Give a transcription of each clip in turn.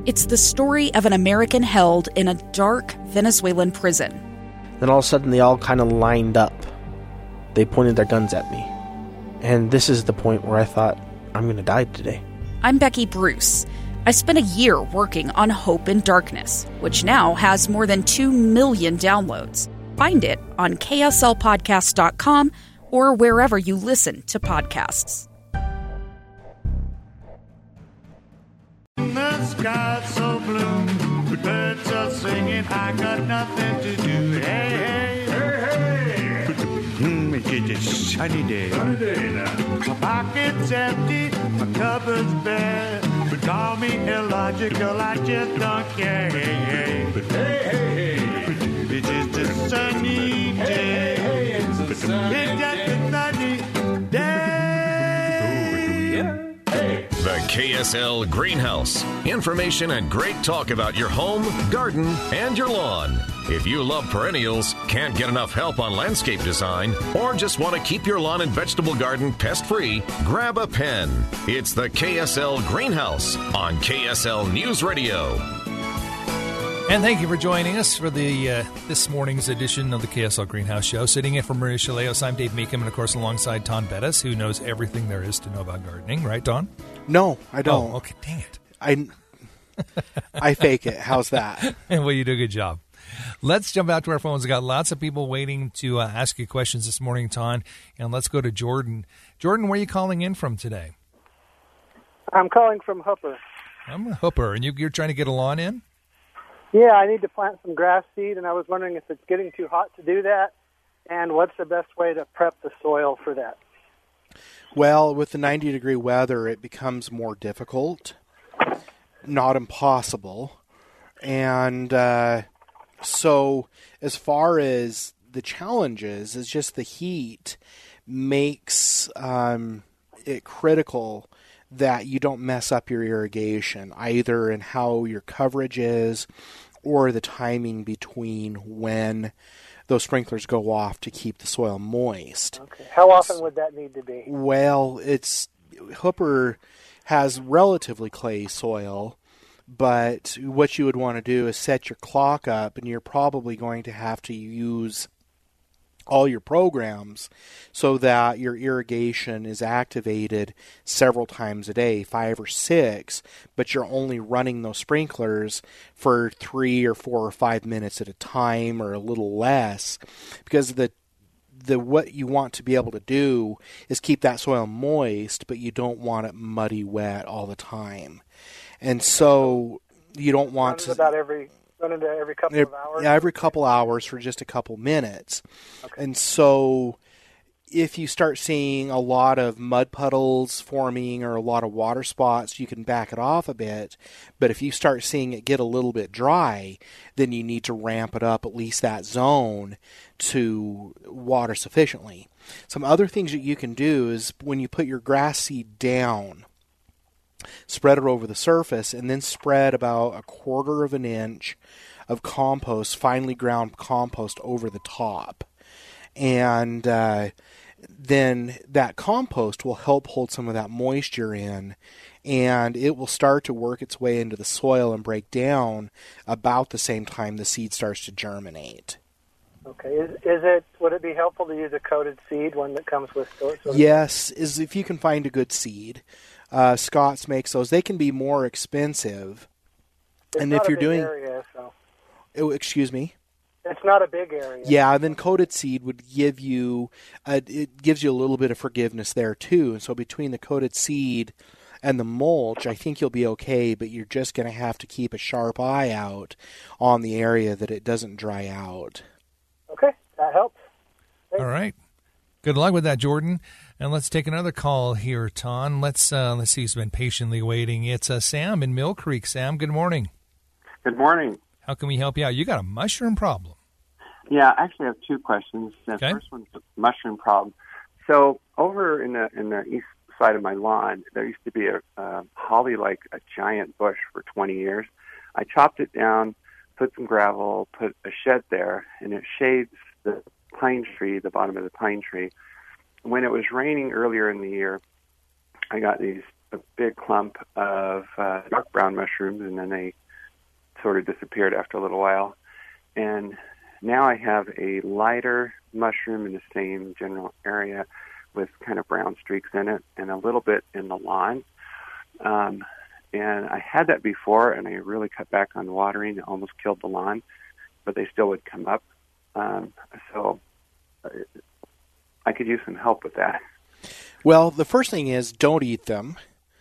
It's the story of an American held in a dark Venezuelan prison. Then all of a sudden they all kind of lined up. They pointed their guns at me. And this is the point where I thought, I'm going to die today. I'm Becky Bruce. I spent a year working on Hope in Darkness, which now has more than 2 million downloads. Find it on kslpodcast.com or wherever you listen to podcasts. The sky's so blue, the birds are singing, I got nothing to do. Hey, hey, hey, hey. It's a sunny day. Sunny day now. My pocket's empty, my cupboard's bare. But call me illogical, I just don't care. Hey, hey, hey, hey, hey. It's just a sunny day. Hey, hey, it's a sunny day. It's just a sunny day. The KSL Greenhouse. Information and great talk about your home, garden, and your lawn. If you love perennials, can't get enough help on landscape design, or just want to keep your lawn and vegetable garden pest-free, grab a pen. It's the KSL Greenhouse on KSL News Radio. And thank you for joining us for the this morning's edition of the KSL Greenhouse Show. Sitting in for Maria Chaleos, I'm Dave Meekum, and of course alongside Ton Bettis, who knows everything there is to know about gardening. Right, Ton? No, I don't. Oh, okay, dang it. I fake it. How's that? Well, you do a good job. Let's jump out to our phones. We've got lots of people waiting to ask you questions this morning, Ton. And let's go to Jordan. Jordan, where are you calling in from today? I'm calling from Hooper. I'm a Hooper, and you're trying to get a lawn in? Yeah, I need to plant some grass seed, and I was wondering if it's getting too hot to do that, and what's the best way to prep the soil for that? Well, with the 90-degree weather, it becomes more difficult, not impossible. And so as far as the challenges, it's just the heat makes it critical that you don't mess up your irrigation, either in how your coverage is or the timing between when those sprinklers go off to keep the soil moist. Okay. How often would that need to be? Well, Hooper has relatively clay soil, but what you would want to do is set your clock up, and you're probably going to have to use all your programs so that your irrigation is activated several times a day, 5 or 6, but you're only running those sprinklers for 3 or 4 or 5 minutes at a time, or a little less, because what you want to be able to do is keep that soil moist, but you don't want it muddy wet all the time. And so you don't want to Run into every couple of hours? Yeah, every couple hours for just a couple minutes. Okay. And so if you start seeing a lot of mud puddles forming or a lot of water spots, you can back it off a bit. But if you start seeing it get a little bit dry, then you need to ramp it up, at least that zone, to water sufficiently. Some other things that you can do is when you put your grass seed down, spread it over the surface, and then spread about 1/4 of an inch of compost, finely ground compost, over the top. And then that compost will help hold some of that moisture in, and it will start to work its way into the soil and break down about the same time the seed starts to germinate. Okay. Would it be helpful to use a coated seed, one that comes with storage? Yes, if you can find a good seed. Scott's makes those. They can be more expensive. It's and not if you're a big doing area, so. Oh, excuse me? It's not a big area. Yeah, then coated seed would give you it gives you a little bit of forgiveness there too. And so between the coated seed and the mulch, I think you'll be okay, but you're just going to have to keep a sharp eye out on the area that it doesn't dry out. Okay, that helps. Thanks. All right. Good luck with that, Jordan. And let's take another call here, Ton. Let's see who's been patiently waiting. It's Sam in Mill Creek. Sam, good morning. Good morning. How can we help you out? You got a mushroom problem. Yeah, I actually have 2 questions. The first one's the mushroom problem. So over in the east side of my lawn, there used to be a holly, like a giant bush, for 20 years. I chopped it down, put some gravel, put a shed there, and it shades the pine tree, the bottom of the pine tree. When it was raining earlier in the year, I got these a big clump of dark brown mushrooms, and then they sort of disappeared after a little while. And now I have a lighter mushroom in the same general area with kind of brown streaks in it and a little bit in the lawn. And I had that before, and I really cut back on watering. It almost killed the lawn, but they still would come up. So I could use some help with that. Well, the first thing is don't eat them.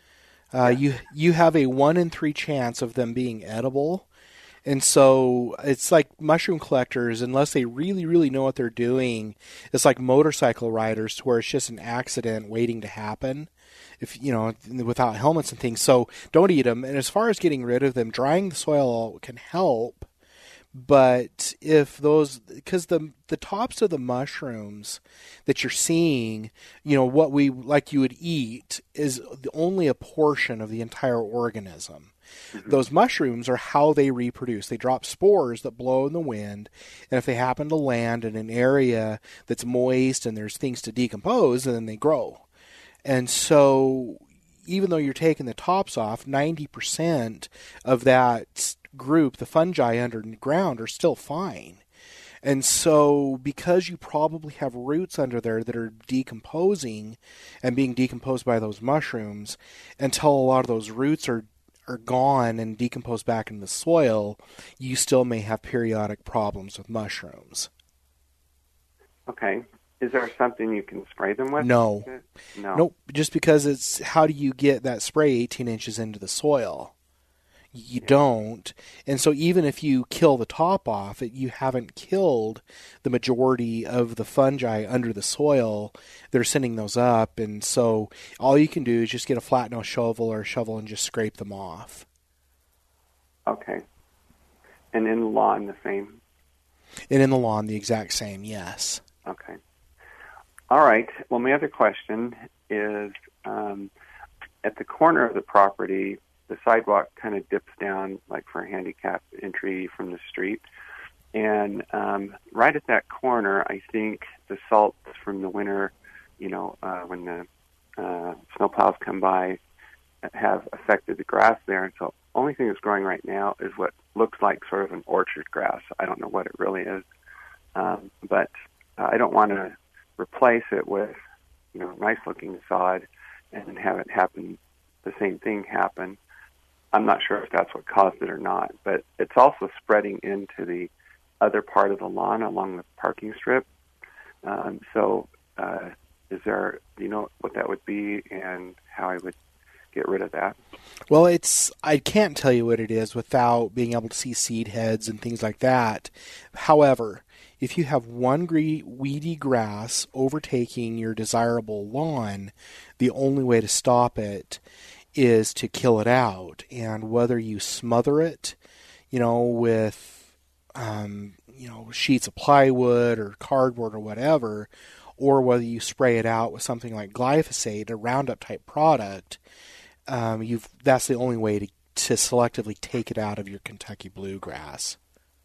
You have a 1 in 3 chance of them being edible. And so it's like mushroom collectors, unless they really, really know what they're doing, it's like motorcycle riders to where it's just an accident waiting to happen, if without helmets and things. So don't eat them. And as far as getting rid of them, drying the soil can help. But if those, because the tops of the mushrooms that you're seeing, what we like you would eat is only a portion of the entire organism. Mm-hmm. Those mushrooms are how they reproduce. They drop spores that blow in the wind, and if they happen to land in an area that's moist and there's things to decompose, then they grow. And so even though you're taking the tops off, 90% of that group, the fungi underground, are still fine. And so because you probably have roots under there that are decomposing and being decomposed by those mushrooms, until a lot of those roots are gone and decomposed back in the soil, you still may have periodic problems with mushrooms. Okay. Is there something you can spray them with? No. Nope. Just because it's, how do you get that spray 18 inches into the soil? You don't. And so even if you kill the top off, you haven't killed the majority of the fungi under the soil. They're sending those up. And so all you can do is just get a flat nose shovel or a shovel and just scrape them off. Okay. And in the lawn, the same? And in the lawn, the exact same, yes. Okay. All right. Well, my other question is, at the corner of the property, the sidewalk kind of dips down like for a handicap entry from the street. And right at that corner, I think the salts from the winter, when the snowplows come by, have affected the grass there. And so the only thing that's growing right now is what looks like sort of an orchard grass. I don't know what it really is. But I don't want to replace it with, nice-looking sod and have it happen, the same thing happen. I'm not sure if that's what caused it or not, but it's also spreading into the other part of the lawn along the parking strip. Is there, what that would be and how I would get rid of that? Well, I can't tell you what it is without being able to see seed heads and things like that. However, if you have one weedy grass overtaking your desirable lawn, the only way to stop it is to kill it out. And whether you smother it, with, sheets of plywood or cardboard or whatever, or whether you spray it out with something like glyphosate, a Roundup type product, that's the only way to selectively take it out of your Kentucky bluegrass.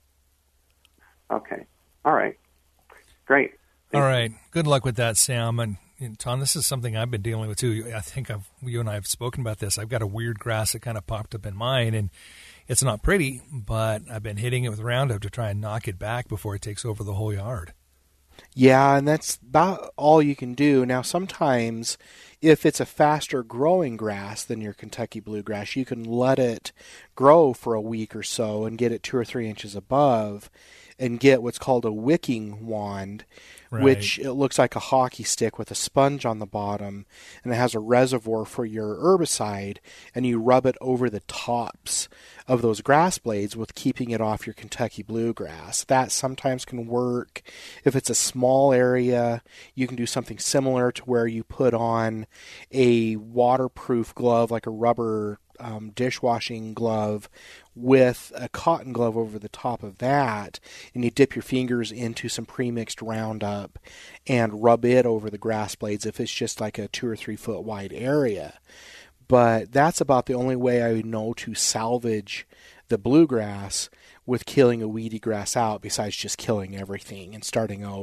Okay. All right. Great. All right. Good luck with that, Sam. And Tom, this is something I've been dealing with too. I think you and I have spoken about this. I've got a weird grass that kind of popped up in mine, and it's not pretty, but I've been hitting it with Roundup to try and knock it back before it takes over the whole yard. Yeah, and that's about all you can do. Now, sometimes if it's a faster growing grass than your Kentucky bluegrass, you can let it grow for a week or so and get it 2 or 3 inches above and get what's called a wicking wand, right, which it looks like a hockey stick with a sponge on the bottom, and it has a reservoir for your herbicide, and you rub it over the tops of those grass blades with keeping it off your Kentucky bluegrass. That sometimes can work. If it's a small area, you can do something similar to where you put on a waterproof glove, like a rubber dishwashing glove with a cotton glove over the top of that, and you dip your fingers into some pre-mixed Roundup and rub it over the grass blades if it's just like a 2 or 3 foot wide area. But that's about the only way I know to salvage the bluegrass with killing a weedy grass out, besides just killing everything and starting over.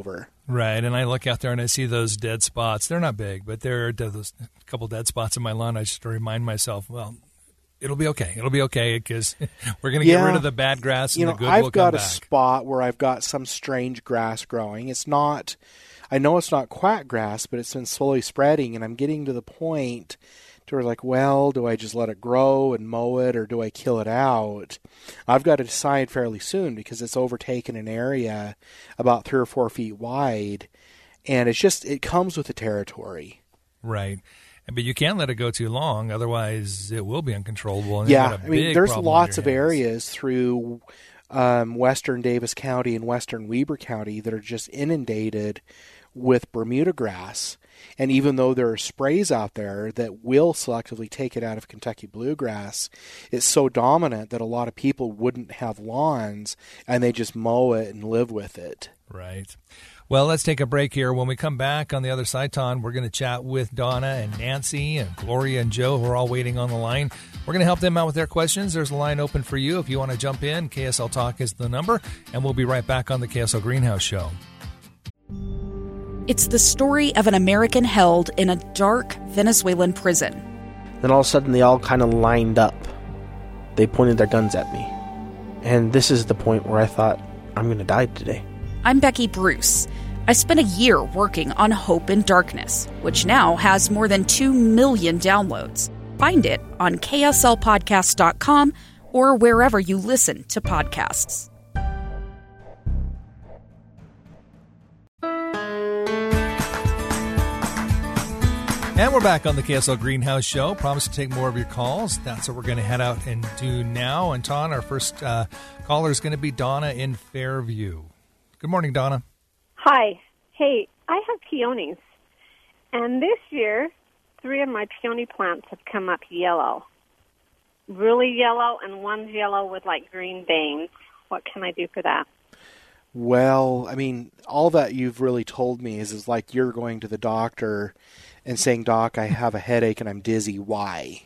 Right, and I look out there and I see those dead spots. They're not big, but there are those couple dead spots in my lawn. I just remind myself, well, it'll be okay. It'll be okay because we're going to get rid of the bad grass and the good will come back. I've got a spot where I've got some strange grass growing. I know it's not quackgrass, but it's been slowly spreading, and I'm getting to the point to where, like, well, do I just let it grow and mow it, or do I kill it out? I've got to decide fairly soon because it's overtaken an area about 3 or 4 feet wide, and it comes with the territory. Right. But you can't let it go too long, otherwise it will be uncontrollable. And yeah, there's lots of areas through western Davis County and western Weber County that are just inundated with Bermuda grass. And even though there are sprays out there that will selectively take it out of Kentucky bluegrass, it's so dominant that a lot of people wouldn't have lawns, and they just mow it and live with it. Right. Well, let's take a break here. When we come back on the other side, Ton, we're going to chat with Donna and Nancy and Gloria and Joe, who are all waiting on the line. We're going to help them out with their questions. There's a line open for you if you want to jump in. KSL Talk is the number, and we'll be right back on the KSL Greenhouse Show. It's the story of an American held in a dark Venezuelan prison. Then all of a sudden, they all kind of lined up. They pointed their guns at me. And this is the point where I thought, I'm going to die today. I'm Becky Bruce. I spent a year working on Hope in Darkness, which now has more than 2 million downloads. Find it on kslpodcast.com or wherever you listen to podcasts. And we're back on the KSL Greenhouse Show. Promise to take more of your calls. That's what we're going to head out and do now. And Ton, our first caller is going to be Donna in Fairview. Good morning, Donna. Hi. Hey, I have peonies. And this year, 3 of my peony plants have come up yellow. Really yellow, and one's yellow with like green veins. What can I do for that? Well, I mean, all that you've really told me is like you're going to the doctor and saying, Doc, I have a headache and I'm dizzy. Why?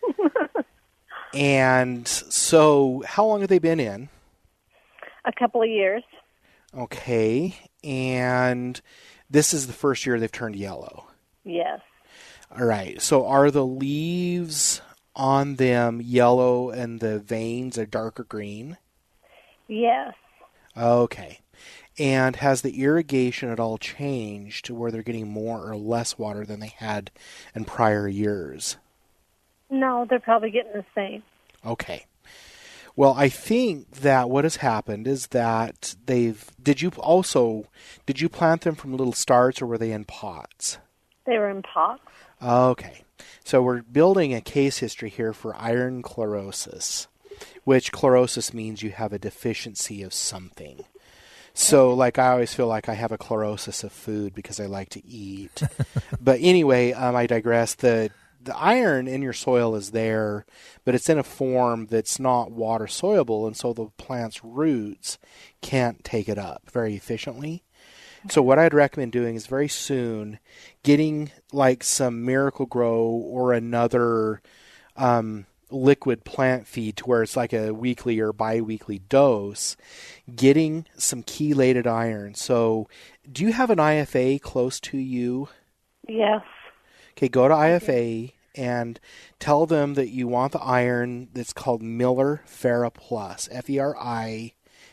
And so how long have they been in? A couple of years. Okay. And this is the first year they've turned yellow. Yes. All right. So are the leaves on them yellow and the veins are darker green? Yes. Okay. And has the irrigation at all changed to where they're getting more or less water than they had in prior years? No, they're probably getting the same. Okay. Well, I think that what has happened is that did you plant them from little starts, or were they in pots? They were in pots. Okay. So we're building a case history here for iron chlorosis, which chlorosis means you have a deficiency of something. So, like, I always feel like I have a chlorosis of food because I like to eat. But anyway, I digress. The iron in your soil is there, but it's in a form that's not water soluble, and so the plant's roots can't take it up very efficiently. So what I'd recommend doing is very soon getting like some Miracle-Gro or another liquid plant feed to where it's like a weekly or bi-weekly dose, getting some chelated iron. So do you have an IFA close to you? Yes. Okay, go to IFA and tell them that you want the iron that's called Miller Ferra Plus, FERIPLUS,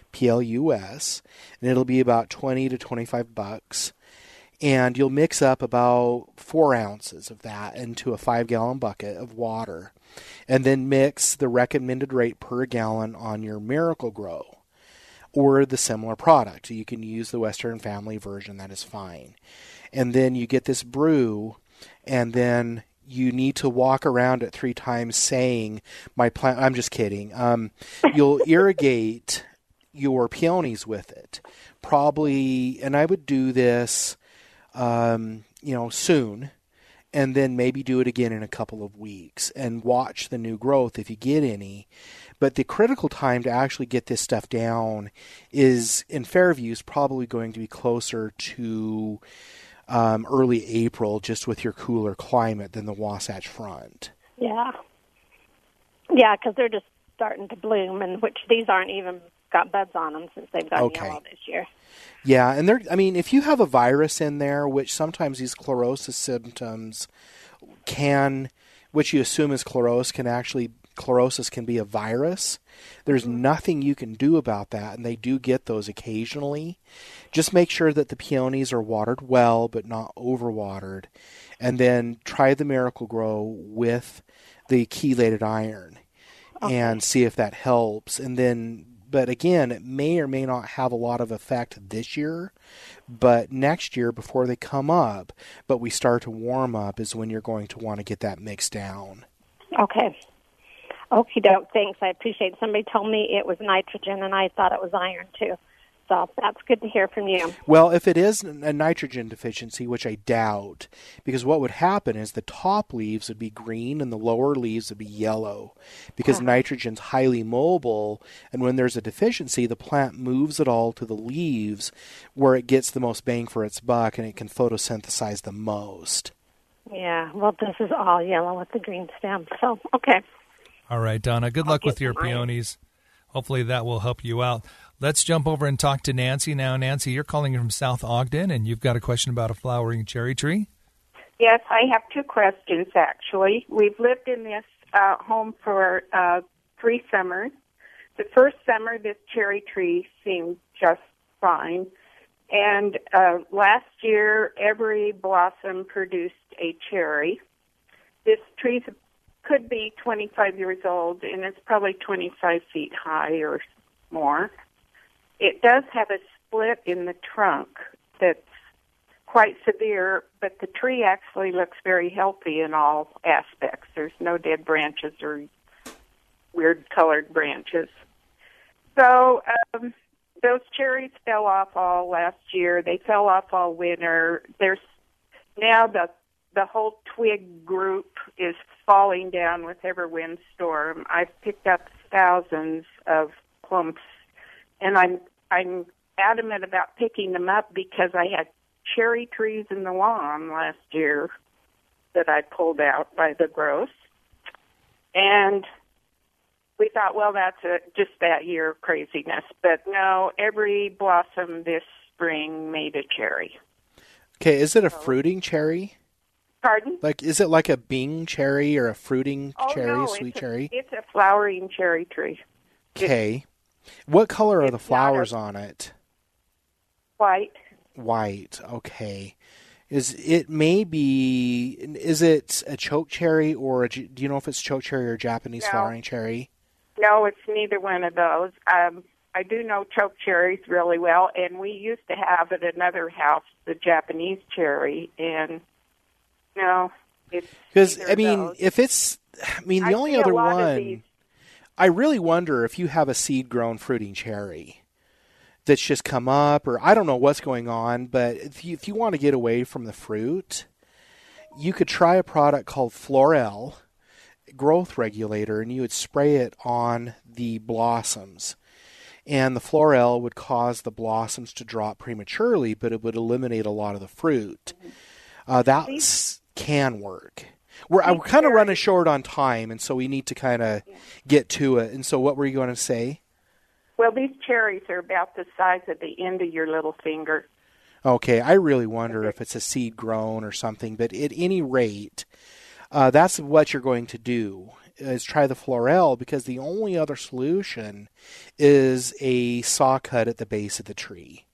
and it'll be about $20 to $25. And you'll mix up about 4 ounces of that into a 5-gallon bucket of water. And then mix the recommended rate per gallon on your Miracle-Gro or the similar product. You can use the Western Family version, that is fine. And then you get this brew, and then you need to walk around it 3 times saying, my plant, I'm just kidding. You'll irrigate your peonies with it. Probably, and I would do this, soon. And then maybe do it again in a couple of weeks and watch the new growth if you get any. But the critical time to actually get this stuff down is, in Fairview, is probably going to be closer to early April, just with your cooler climate, than the Wasatch Front. Yeah. Yeah, because they're just starting to bloom, and which these aren't even got buds on them since they've gotten yellow this year. Yeah, and if you have a virus in there, which sometimes these chlorosis symptoms which you assume is chlorosis can be a virus. There's nothing you can do about that, and they do get those occasionally. Just make sure that the peonies are watered well, but not overwatered. And then try the Miracle-Gro with the chelated iron and see if that helps. And then, but again, it may or may not have a lot of effect this year, but next year before they come up, but we start to warm up, is when you're going to want to get that mixed down. Okay. Okie doke, thanks. I appreciate it. Somebody told me it was nitrogen, and I thought it was iron, too. So that's good to hear from you. Well, if it is a nitrogen deficiency, which I doubt, because what would happen is the top leaves would be green and the lower leaves would be yellow, because nitrogen's highly mobile, and when there's a deficiency, the plant moves it all to the leaves where it gets the most bang for its buck and it can photosynthesize the most. Yeah, well, this is all yellow with the green stem, so okay. All right, Donna, good luck with your peonies. Hopefully that will help you out. Let's jump over and talk to Nancy now. Nancy, you're calling from South Ogden, and you've got a question about a flowering cherry tree? Yes, I have two questions, actually. We've lived in this home for 3 summers. The first summer, this cherry tree seemed just fine. And last year, every blossom produced a cherry. This tree could be 25 years old, and it's probably 25 feet high or more. It does have a split in the trunk that's quite severe, but the tree actually looks very healthy in all aspects. There's no dead branches or weird colored branches. So those cherries fell off all last year. They fell off all winter. There's now the whole twig group is falling down with every windstorm. I've picked up thousands of clumps, and I'm adamant about picking them up because I had cherry trees in the lawn last year that I pulled out by the growth. And we thought, well, that's just that year of craziness. But no, every blossom this spring made a cherry. Okay, is it a fruiting cherry? Pardon? Like, is it like a Bing cherry or a fruiting cherry, sweet cherry? It's a flowering cherry tree. Okay. What color are the flowers on it? White. White, okay. Is it a choke cherry, or do you know if it's choke cherry or Japanese flowering cherry? No, it's neither one of those. I do know choke cherries really well, and we used to have at another house the Japanese cherry, and no, it's because those. if it's, the only other one, I really wonder if you have a seed-grown fruiting cherry that's just come up, or I don't know what's going on, but if you want to get away from the fruit, you could try a product called Florel growth regulator, and you would spray it on the blossoms. And the Florel would cause the blossoms to drop prematurely, but it would eliminate a lot of the fruit. That can work. We're kind of running short on time, and so we need to kind of get to it. And so what were you going to say? Well, these cherries are about the size of the end of your little finger. Okay, I really wonder if it's a seed grown or something, but at any rate, that's what you're going to do, is try the Florel, because the only other solution is a saw cut at the base of the tree.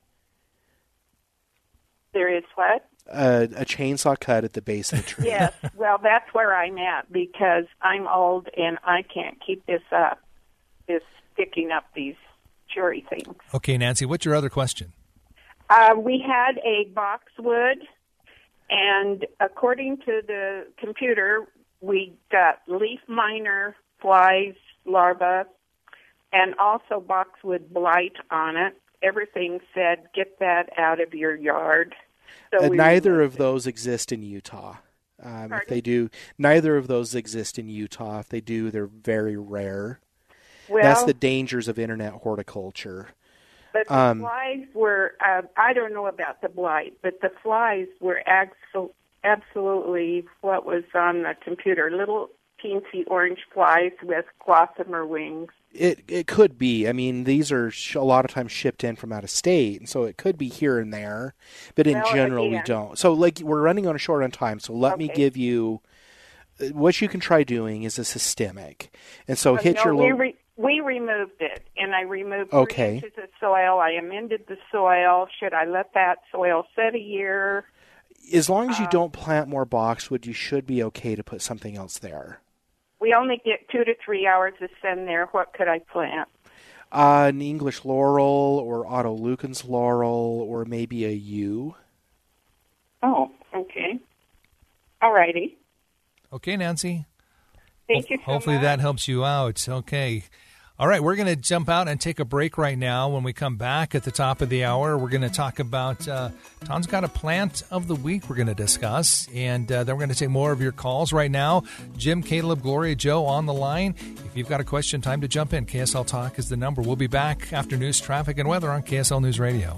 There is what? A chainsaw cut at the base of the tree. Yes, well, that's where I'm at, because I'm old and I can't keep this up, this picking up these cherry things. Okay, Nancy, what's your other question? We had a boxwood, and according to the computer, we got leaf miner flies, larvae, and also boxwood blight on it. Everything said, get that out of your yard. So neither of those exist in Utah. If they do, neither of those exist in Utah. If they do, they're very rare. Well, that's the dangers of internet horticulture. But the flies were, I don't know about the blight, but the flies were absolutely what was on the computer. Little teensy orange flies with gossamer wings. It could be. I mean, these are a lot of times shipped in from out of state, and so it could be here and there. But in general, we don't. So, like, we're running on short on time. So let me give you what you can try doing is a systemic, and so We removed it, and I removed 3 inches of soil. I amended the soil. Should I let that soil sit a year? As long as you don't plant more boxwood, you should be okay to put something else there. We only get 2 to 3 hours of sun there. What could I plant? An English laurel or Otto Lucan's laurel or maybe a yew. Oh, okay. All righty. Okay, Nancy. Thank you so Hopefully much. that helps you out. Okay. All right, we're going to jump out and take a break right now. When we come back at the top of the hour, we're going to talk about Tom's got a plant of the week we're going to discuss, and then we're going to take more of your calls right now. Jim, Caleb, Gloria, Joe on the line. If you've got a question, time to jump in. KSL Talk is the number. We'll be back after news, traffic, and weather on KSL News Radio.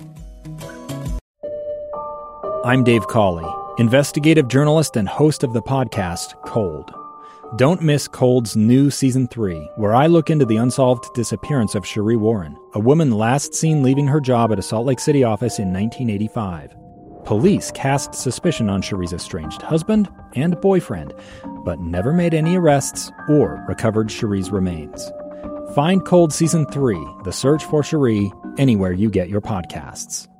I'm Dave Cawley, investigative journalist and host of the podcast Cold. Don't miss Cold's new Season 3, where I look into the unsolved disappearance of Cherie Warren, a woman last seen leaving her job at a Salt Lake City office in 1985. Police cast suspicion on Cherie's estranged husband and boyfriend, but never made any arrests or recovered Cherie's remains. Find Cold Season 3, The Search for Cherie, anywhere you get your podcasts.